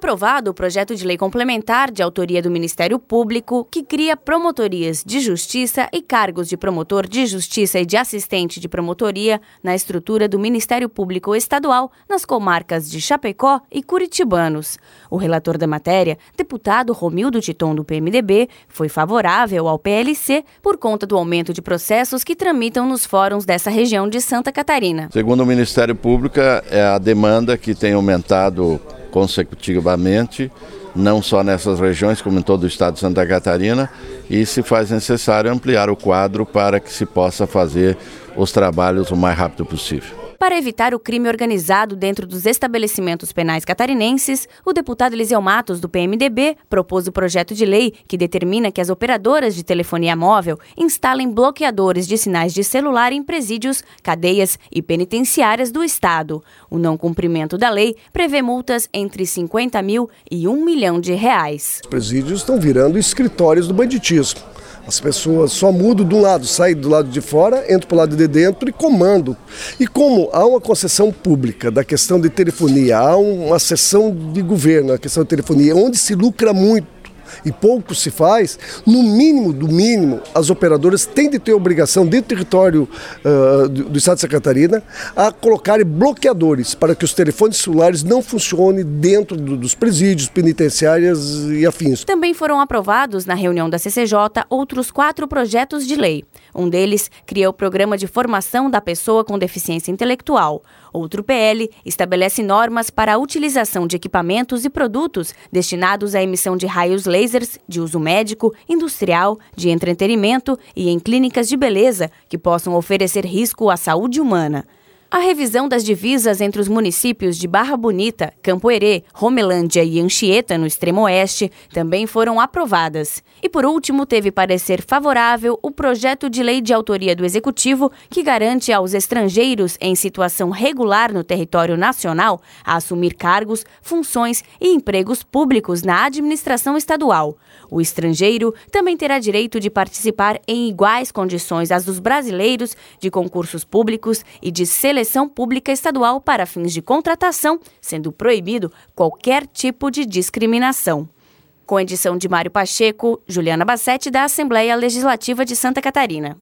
aprovado o projeto de lei complementar de autoria do Ministério Público, que cria promotorias de justiça e cargos de promotor de justiça e de assistente de promotoria na estrutura do Ministério Público Estadual nas comarcas de Chapecó e Curitibanos. O relator da matéria, deputado Romildo Titon, do PMDB, foi favorável ao PLC por conta do aumento de processos que tramitam nos fóruns dessa região de Santa Catarina. Segundo o Ministério Público, é a demanda que tem aumentado consecutivamente, não só nessas regiões, como em todo o estado de Santa Catarina, e se faz necessário ampliar o quadro para que se possa fazer os trabalhos o mais rápido possível. Para evitar o crime organizado dentro dos estabelecimentos penais catarinenses, o deputado Eliseu Matos, do PMDB, propôs o projeto de lei que determina que as operadoras de telefonia móvel instalem bloqueadores de sinais de celular em presídios, cadeias e penitenciárias do estado. O não cumprimento da lei prevê multas entre 50 mil e R$1 milhão. Os presídios estão virando escritórios do banditismo. As pessoas só mudam de um lado, saem do lado de fora, entram para o lado de dentro e comandam. E como há uma concessão pública da questão de telefonia, há uma seção de governo, a questão de telefonia, onde se lucra muito e pouco se faz, no mínimo do mínimo, as operadoras têm de ter obrigação dentro do território do estado de Santa Catarina a colocarem bloqueadores para que os telefones celulares não funcionem dentro dos presídios, penitenciárias e afins. Também foram aprovados na reunião da CCJ outros 4 projetos de lei. Um deles cria o Programa de Formação da Pessoa com Deficiência Intelectual. Outro PL estabelece normas para a utilização de equipamentos e produtos destinados à emissão de raios lasers de uso médico, industrial, de entretenimento e em clínicas de beleza que possam oferecer risco à saúde humana. A revisão das divisas entre os municípios de Barra Bonita, Campo Herê, Romelândia e Anchieta, no extremo oeste, também foram aprovadas. E por último, teve parecer favorável o projeto de lei de autoria do Executivo que garante aos estrangeiros em situação regular no território nacional a assumir cargos, funções e empregos públicos na administração estadual. O estrangeiro também terá direito de participar em iguais condições às dos brasileiros de concursos públicos e de seleção pública estadual para fins de contratação, sendo proibido qualquer tipo de discriminação. Com edição de Mário Pacheco, Juliana Bassetti, da Assembleia Legislativa de Santa Catarina.